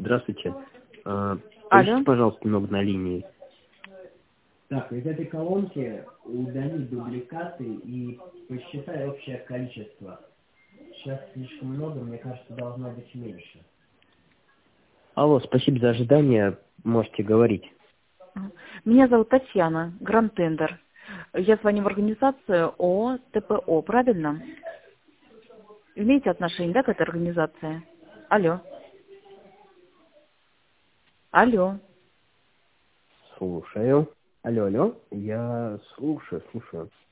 Здравствуйте. Алло. Подождите, пожалуйста, немного на линии. Так, из этой колонки удали дубликаты и посчитай общее количество. Сейчас слишком много, мне кажется, должно быть меньше. Алло, спасибо за ожидание. Можете говорить. Меня зовут Татьяна, Гранд Тендер. Я звоню в организацию ООО ТПО, правильно? Имеете отношение, да, к этой организации? Алло. Алло. Слушаю. Алло, алло. Я слушаю.